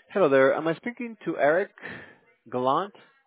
Hello there. Am I speaking to Eric Gallant?